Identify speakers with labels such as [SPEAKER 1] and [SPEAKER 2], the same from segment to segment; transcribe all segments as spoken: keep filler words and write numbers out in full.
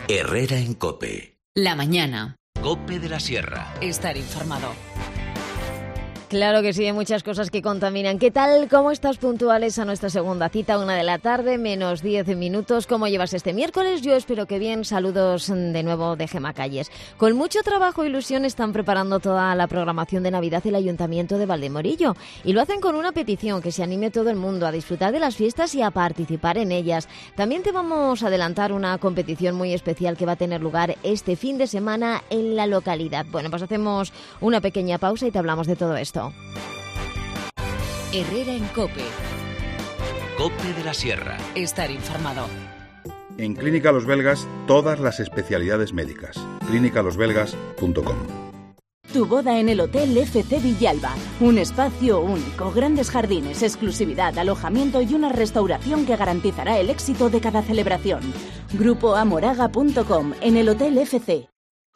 [SPEAKER 1] Herrera en COPE.
[SPEAKER 2] La mañana.
[SPEAKER 1] COPE de la Sierra.
[SPEAKER 2] Estar informado.
[SPEAKER 3] Claro que sí, hay muchas cosas que contaminan. ¿Qué tal? ¿Cómo estás puntuales a nuestra segunda cita? Una de la tarde, menos diez minutos. ¿Cómo llevas este miércoles? Yo espero que bien. Saludos de nuevo de Gema Calles. Con mucho trabajo e ilusión están preparando toda la programación de Navidad el Ayuntamiento de Valdemorillo. Y lo hacen con una petición, que se anime todo el mundo a disfrutar de las fiestas y a participar en ellas. También te vamos a adelantar una competición muy especial que va a tener lugar este fin de semana en la localidad. Bueno, pues hacemos una pequeña pausa y te hablamos de todo esto.
[SPEAKER 2] Herrera en COPE.
[SPEAKER 1] COPE de la Sierra.
[SPEAKER 2] Estar informado.
[SPEAKER 4] En Clínica Los Belgas, todas las especialidades médicas. clínica los belgas punto com.
[SPEAKER 5] Tu boda en el Hotel F C Villalba. Un espacio único, grandes jardines, exclusividad, alojamiento y una restauración que garantizará el éxito de cada celebración. grupo amoraga punto com, en el Hotel F C.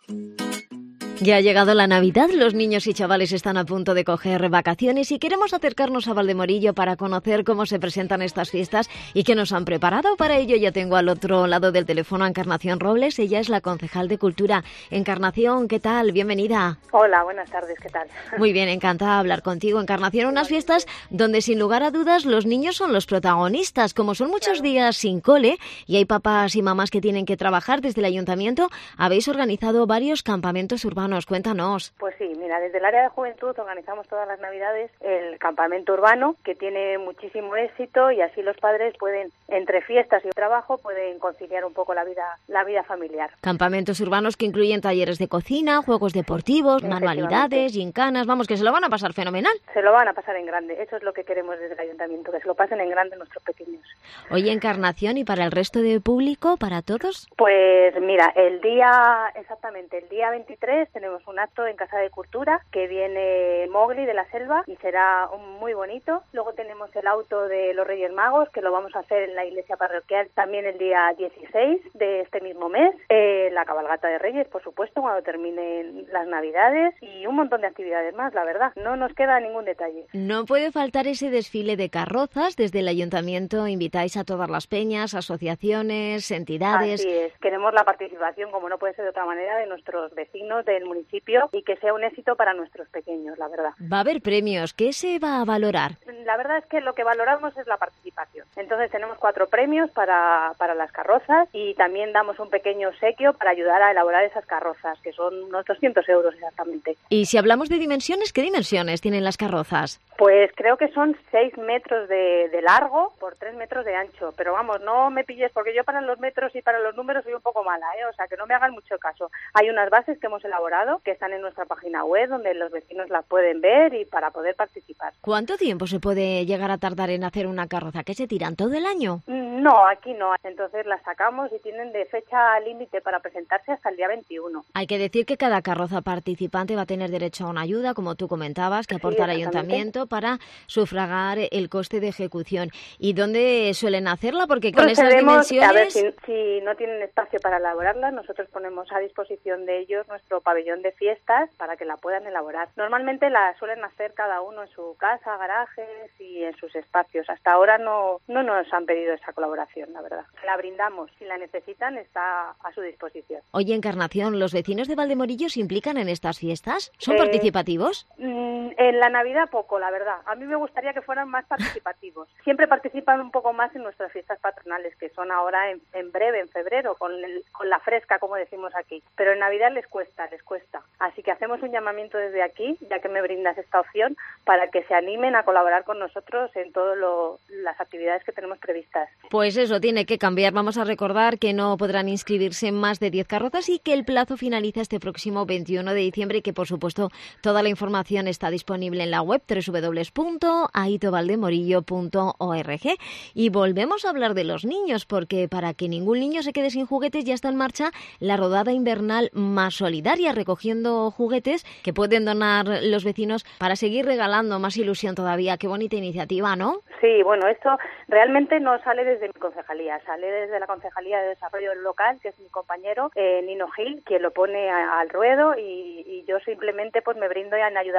[SPEAKER 3] Ya ha llegado la Navidad, los niños y chavales están a punto de coger vacaciones y queremos acercarnos a Valdemorillo para conocer cómo se presentan estas fiestas y qué nos han preparado. Para ello ya tengo al otro lado del teléfono a Encarnación Robles, ella es la concejal de Cultura. Encarnación, ¿qué tal? Bienvenida.
[SPEAKER 6] Hola, buenas tardes, ¿qué tal?
[SPEAKER 3] Muy bien, encantada de hablar contigo. Encarnación, unas fiestas donde sin lugar a dudas los niños son los protagonistas. Como son muchos
[SPEAKER 6] Claro.
[SPEAKER 3] días sin cole y hay papás y mamás que tienen que trabajar, desde el ayuntamiento habéis organizado varios campamentos urbanos. Cuéntanos.
[SPEAKER 6] Pues sí, mira, desde el área de juventud organizamos todas las Navidades el campamento urbano, que tiene muchísimo éxito y así los padres pueden, entre fiestas y trabajo, pueden conciliar un poco la vida, la vida familiar.
[SPEAKER 3] Campamentos urbanos que incluyen talleres de cocina, juegos deportivos, manualidades, gincanas, vamos, que se lo van a pasar fenomenal.
[SPEAKER 6] Se lo van a pasar en grande, eso es lo que queremos desde el ayuntamiento, que se lo pasen en grande nuestros pequeños.
[SPEAKER 3] Oye, Encarnación, ¿y para el resto de público, para todos?
[SPEAKER 6] Pues mira, el día, exactamente, el día veintitrés tenemos un acto en Casa de Cultura que viene Mowgli de la Selva y será un- muy bonito. Luego tenemos el auto de los Reyes Magos, que lo vamos a hacer en la iglesia parroquial también el día dieciséis de este mismo mes. Eh, la cabalgata de Reyes, por supuesto, cuando terminen las Navidades y un montón de actividades más, la verdad. No nos queda ningún detalle.
[SPEAKER 3] No puede faltar ese desfile de carrozas. Desde el ayuntamiento invitáis a todas las peñas, asociaciones, entidades.
[SPEAKER 6] Así es, queremos la participación, como no puede ser de otra manera, de nuestros vecinos del municipio y que sea un éxito para nuestros pequeños, la verdad.
[SPEAKER 3] Va a haber premios. ¿Qué se va a valorar?
[SPEAKER 6] La verdad es que lo que valoramos es la participación. Entonces tenemos cuatro premios para, para las carrozas y también damos un pequeño obsequio para ayudar a elaborar esas carrozas, que son unos doscientos euros exactamente.
[SPEAKER 3] Y si hablamos de dimensiones, ¿qué dimensiones tienen las carrozas?
[SPEAKER 6] Pues creo que son seis metros de, de largo por tres metros de ancho, pero vamos, no me pilles porque yo para los metros y para los números soy un poco mala, ¿eh? O sea, que no me hagan mucho caso. Hay unas bases que hemos elaborado que están en nuestra página web donde los vecinos las pueden ver y para poder participar.
[SPEAKER 3] ¿Cuánto tiempo se puede llegar a tardar en hacer una carroza? ¿Qué se tiran todo el año?
[SPEAKER 6] No, aquí no. Entonces las sacamos y tienen de fecha límite para presentarse hasta el día veintiuno.
[SPEAKER 3] Hay que decir que cada carroza participante va a tener derecho a una ayuda, como tú comentabas, que aporta el
[SPEAKER 6] Sí, exactamente.
[SPEAKER 3] ayuntamiento para sufragar el coste de ejecución. ¿Y dónde suelen hacerla? Porque con esas
[SPEAKER 6] Procedemos,
[SPEAKER 3] dimensiones...
[SPEAKER 6] a ver, si, si no tienen espacio para elaborarla, nosotros ponemos a disposición de ellos nuestro pabellón de fiestas para que la puedan elaborar. Normalmente la suelen hacer cada uno en su casa, garajes y en sus espacios. Hasta ahora no, no nos han pedido esa colaboración, la verdad. La brindamos. Si la necesitan, está a su disposición.
[SPEAKER 3] Oye, Encarnación, ¿los vecinos de Valdemorillo se implican en estas fiestas? ¿Son
[SPEAKER 6] Eh,
[SPEAKER 3] participativos?
[SPEAKER 6] Mm, En la Navidad poco, la verdad. A mí me gustaría que fueran más participativos. Siempre participan un poco más en nuestras fiestas patronales, que son ahora en, en breve, en febrero, con, el- con la fresca, como decimos aquí. Pero en Navidad les cuesta, les cuesta. Así que hacemos un llamamiento desde aquí, ya que me brindas esta opción, para que se animen a colaborar con nosotros en todas las actividades que tenemos previstas.
[SPEAKER 3] Pues eso tiene que cambiar. Vamos a recordar que no podrán inscribirse más de diez carrozas y que el plazo finaliza este próximo veintiuno de diciembre y que, por supuesto, toda la información está disponible en la web doble u doble u doble u punto aito valdemorillo punto org. Y volvemos a hablar de los niños, porque para que ningún niño se quede sin juguetes ya está en marcha la rodada invernal más solidaria, recogiendo juguetes que pueden donar los vecinos para seguir regalando más ilusión todavía. Qué bonita iniciativa, ¿no?
[SPEAKER 6] Sí, bueno, esto realmente no sale desde mi concejalía, sale desde la Concejalía de Desarrollo Local, que es mi compañero eh, Nino Gil, quien lo pone a- al ruedo y, y yo simplemente pues me brindo en ayudarle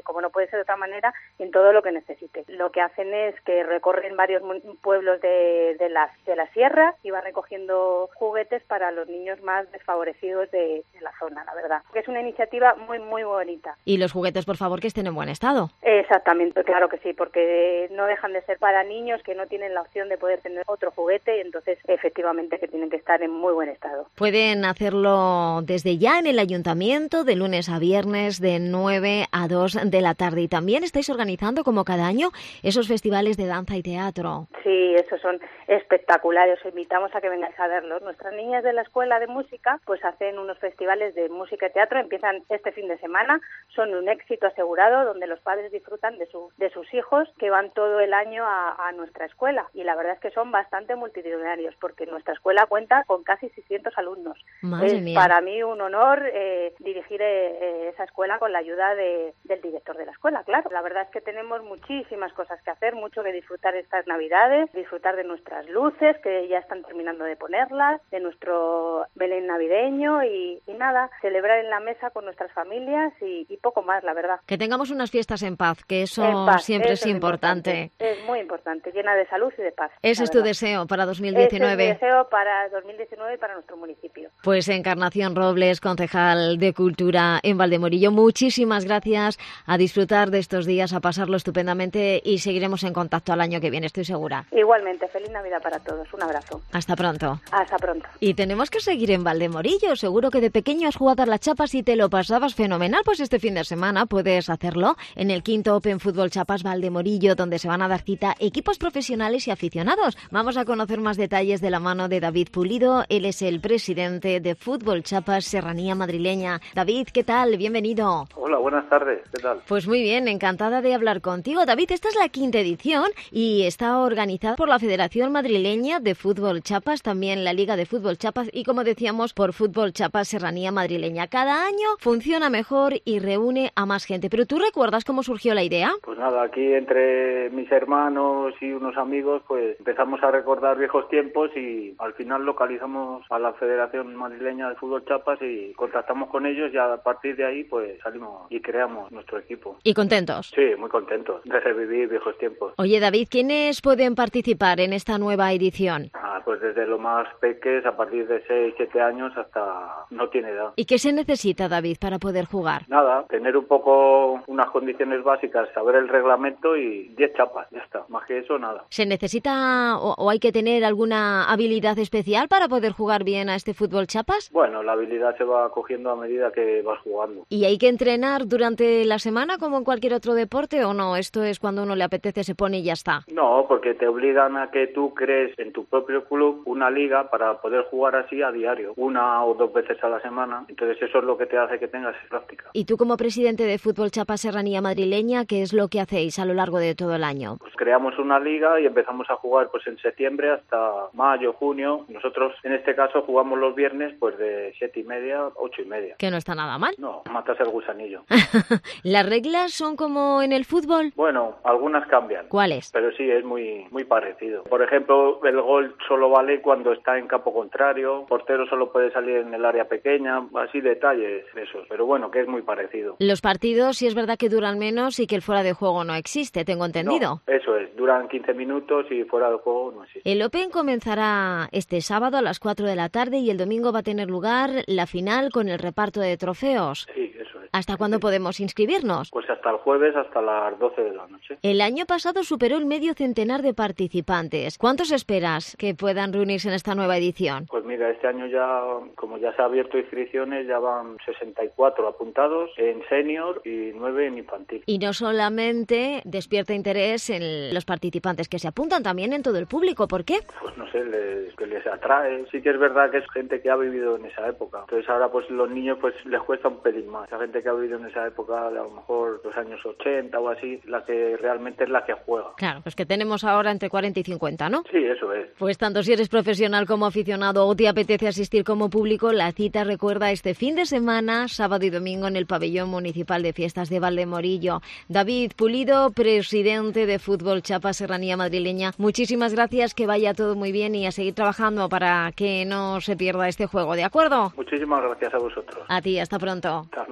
[SPEAKER 6] como no puede ser de otra manera, en todo lo que necesite. Lo que hacen es que recorren varios pueblos de, de, la, de la sierra y van recogiendo juguetes para los niños más desfavorecidos de, de la zona, la verdad. Es una iniciativa muy, muy bonita.
[SPEAKER 3] Y los juguetes, por favor, que estén en buen estado.
[SPEAKER 6] Exactamente, claro que sí, porque no dejan de ser para niños que no tienen la opción de poder tener otro juguete y entonces efectivamente que tienen que estar en muy buen estado.
[SPEAKER 3] Pueden hacerlo desde ya en el ayuntamiento, de lunes a viernes, de nueve a dos de la tarde. Y también estáis organizando, como cada año, esos festivales de danza y teatro.
[SPEAKER 6] Sí, esos son espectaculares. Os invitamos a que vengáis a verlos. Nuestras niñas de la escuela de música pues hacen unos festivales de música y teatro. Empiezan este fin de semana. Son un éxito asegurado, donde los padres disfrutan de, su, de sus hijos que van todo el año a, a nuestra escuela. Y la verdad es que son bastante multitudinarios, porque nuestra escuela cuenta con casi seiscientos alumnos.
[SPEAKER 3] Madre
[SPEAKER 6] es
[SPEAKER 3] mía.
[SPEAKER 6] Para mí un honor eh, dirigir eh, esa escuela con la ayuda de, del director de la escuela, claro. La verdad es que tenemos muchísimas cosas que hacer, mucho que disfrutar estas Navidades, disfrutar de nuestras luces, que ya están terminando de ponerlas, de nuestro Belén navideño y, y nada, celebrar en la mesa con nuestras familias y, y poco más, la verdad.
[SPEAKER 3] Que tengamos unas fiestas en paz, que eso
[SPEAKER 6] En paz,
[SPEAKER 3] siempre
[SPEAKER 6] eso
[SPEAKER 3] es importante.
[SPEAKER 6] importante. Es muy importante, llena de salud y de paz.
[SPEAKER 3] Ese es tu deseo para dos mil diecinueve.
[SPEAKER 6] Ese es mi deseo para dos mil diecinueve y para nuestro municipio.
[SPEAKER 3] Pues Encarnación Robles, concejal de Cultura en Valdemorillo, muchísimas gracias, a disfrutar de estos días, a pasarlo estupendamente y seguiremos en contacto al año que viene, estoy segura.
[SPEAKER 6] Igualmente, feliz Navidad para todos, un abrazo.
[SPEAKER 3] Hasta pronto.
[SPEAKER 6] Hasta pronto.
[SPEAKER 3] Y tenemos que seguir en Valdemorillo, seguro que de pequeño has jugado a las chapas y te lo pasabas fenomenal, pues este fin de semana puedes hacerlo en el quinto Open Fútbol Chapas Valdemorillo, donde se van a dar cita equipos profesionales y aficionados. Vamos a conocer más detalles de la mano de David Pulido, él es el presidente de Fútbol Chapas Serranía Madrileña. David, ¿qué tal? Bienvenido.
[SPEAKER 7] Hola, buenas tardes, ¿qué tal?
[SPEAKER 3] Pues muy bien, encantada de hablar contigo. David, esta es la quinta edición y está organizada por la Federación Madrileña de Fútbol Chapas, también la Liga de Fútbol Chapas y, como decíamos, por Fútbol Chapas Serranía Madrileña. Cada año funciona mejor y reúne a más gente. ¿Pero tú recuerdas cómo surgió la idea?
[SPEAKER 7] Pues nada, aquí entre mis hermanos y unos amigos pues empezamos a recordar viejos tiempos y al final localizamos a la Federación Madrileña de Fútbol Chapas y contactamos con ellos y a partir de ahí pues salimos y creamos nuestro equipo.
[SPEAKER 3] ¿Y contentos?
[SPEAKER 7] Sí, muy contentos de revivir viejos tiempos.
[SPEAKER 3] Oye, David, ¿quiénes pueden participar en esta nueva edición?
[SPEAKER 7] Ah, pues desde lo más peques, a partir de seis, siete años hasta no tiene edad.
[SPEAKER 3] ¿Y qué se necesita, David, para poder jugar?
[SPEAKER 7] Nada, tener un poco unas condiciones básicas, saber el reglamento y diez chapas, ya está. Más que eso, nada.
[SPEAKER 3] ¿Se necesita o, o hay que tener alguna habilidad especial para poder jugar bien a este fútbol chapas?
[SPEAKER 7] Bueno, la habilidad se va cogiendo a medida que vas jugando.
[SPEAKER 3] ¿Y hay que entrenar durante la semana como en cualquier otro deporte o no? Esto es cuando uno le apetece, se pone y ya está.
[SPEAKER 7] No, porque te obligan a que tú crees en tu propio club una liga para poder jugar así a diario, una o dos veces a la semana. Entonces eso es lo que te hace que tengas práctica.
[SPEAKER 3] Y tú, como presidente de Fútbol Chapas Serranía Madrileña, ¿qué es lo que hacéis a lo largo de todo el año?
[SPEAKER 7] Pues creamos una liga y empezamos a jugar pues en septiembre hasta mayo, junio. Nosotros en este caso jugamos los viernes pues de siete y media a ocho y media.
[SPEAKER 3] Que no está nada mal.
[SPEAKER 7] No, matas el gusanillo.
[SPEAKER 3] ¿Las reglas son como en el fútbol?
[SPEAKER 7] Bueno, algunas cambian.
[SPEAKER 3] ¿Cuáles?
[SPEAKER 7] Pero sí, es muy muy parecido. Por ejemplo, el gol solo vale cuando está en campo contrario, portero solo puede salir en el área pequeña, así detalles esos. Pero bueno, que es muy parecido.
[SPEAKER 3] Los partidos sí es verdad que duran menos y que el fuera de juego no existe, tengo entendido.
[SPEAKER 7] No, eso es, duran quince minutos y fuera de juego no existe.
[SPEAKER 3] El Open comenzará este sábado a las cuatro de la tarde y el domingo va a tener lugar la final con el reparto de trofeos.
[SPEAKER 7] Sí, eso es.
[SPEAKER 3] ¿Hasta cuándo
[SPEAKER 7] sí.
[SPEAKER 3] podemos inscribirnos?
[SPEAKER 7] Pues hasta el jueves, hasta las doce de la noche.
[SPEAKER 3] El año pasado superó el medio centenar de participantes. ¿Cuántos esperas que puedan reunirse en esta nueva edición?
[SPEAKER 7] Pues mira, este año ya, como ya se ha abierto inscripciones, ya van sesenta y cuatro apuntados en senior y nueve en infantil.
[SPEAKER 3] Y no solamente despierta interés en los participantes que se apuntan, también en todo el público. ¿Por qué?
[SPEAKER 7] Pues no sé, les, que les atrae. Sí que es verdad que es gente que ha vivido en esa época. Entonces ahora pues los niños pues les cuesta un pelín más. La gente que ha vivido en esa época, a lo mejor los años ochenta o así, la que realmente es la que juega.
[SPEAKER 3] Claro, pues que tenemos ahora entre cuarenta y cincuenta, ¿no?
[SPEAKER 7] Sí, eso es.
[SPEAKER 3] Pues tanto si eres profesional como aficionado o te apetece asistir como público, la cita, recuerda, este fin de semana, sábado y domingo, en el Pabellón Municipal de Fiestas de Valdemorillo. David Pulido, presidente de Fútbol Chapas Serranía Madrileña, muchísimas gracias, que vaya todo muy bien y a seguir trabajando para que no se pierda este juego, ¿de acuerdo?
[SPEAKER 7] Muchísimas gracias a vosotros.
[SPEAKER 3] A ti, hasta pronto.
[SPEAKER 7] Hasta luego.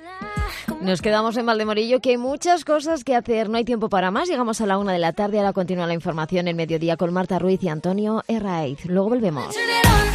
[SPEAKER 3] Nos quedamos en Valdemorillo, que hay muchas cosas que hacer, no hay tiempo para más. Llegamos a la una de la tarde, ahora continúa la información en Mediodía con Marta Ruiz y Antonio Herraiz. Luego volvemos.